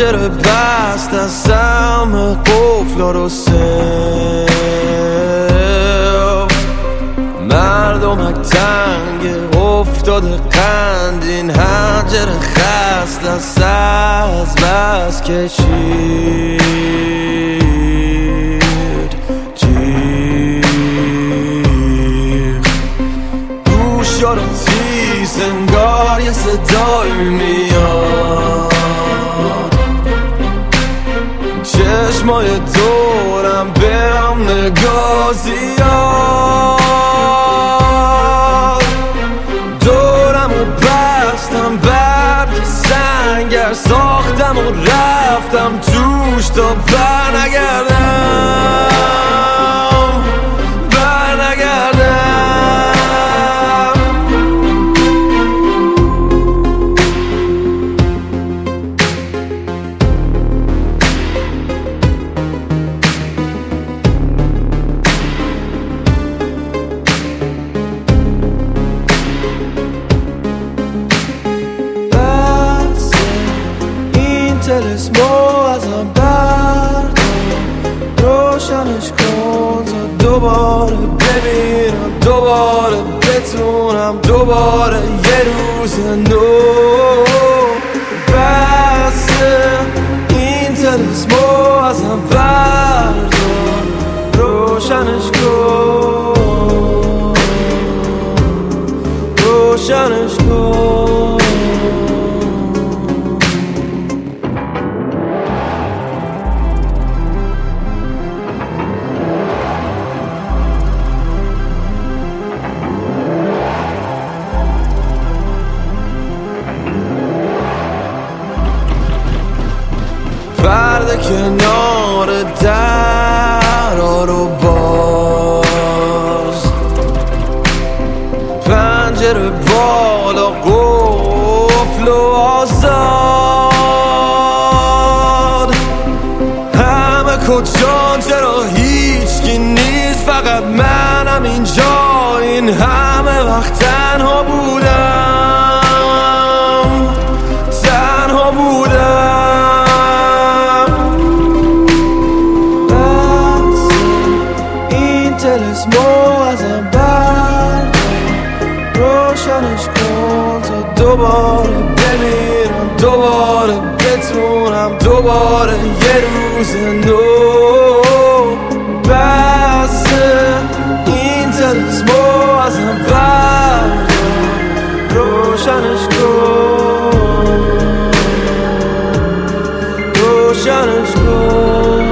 پنجره بست دستم قفلا رو سفت مردمک تنگ افتاده قند این حنجره خست دست از بس کشید گوشا رو تیز انگار یه صدایی میاد چشمای دورم به هم نگاه زیاد دورم و بستم برگ سنگر ساختم و رفتم توش تا برنگردم تلسمو ازم بردار روشنش کن تا دوباره ببینم دوباره بتونم دوباره یه روز نو بسه این تلسمو ازم بردار روشنش کن روشنش کن پرده کنار درا رو باز پنجره بالا قفل و آزاد همه کجان چرا هیچکی نیست فقط منم اینجا این همه وقت تنها بودم تنها بودم تلسمو ازم بردار روشنش کن تا دوباره بمیرم دوباره بتونم دوباره یه روز نو بسه این تلسمو ازم بردار روشنش کن روشنش کن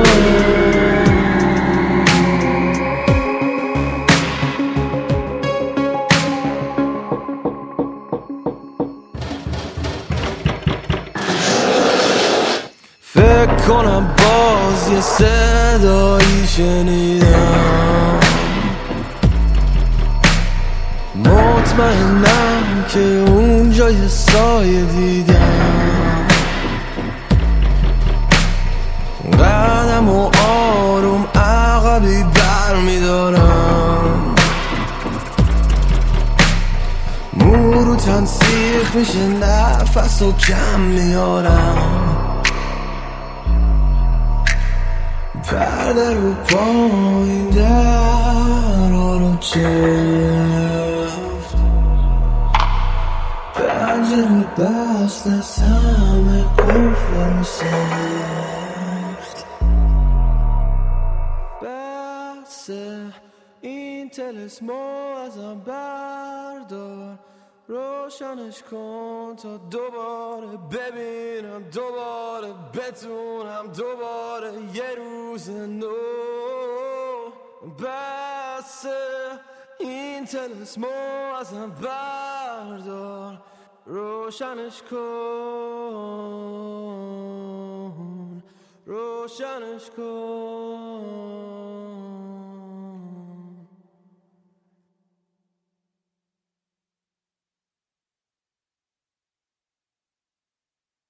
فکر کنم باز یه صدایی شنیدم مطمئنم که اونجا یه سایه دیدم قدم و آروم عقبی بر میدارم مورو تنسیخ میشه نفس و کم میارم پرده رو پایین درا رو چفت پنجره بست از همه قفل سفت بسه این تلسمو ازم بردار روشنش کن تا دوباره ببینم دوباره بتونم دوباره یه روز نو بسه این تلسمو ازم بردار روشنش کن روشنش کن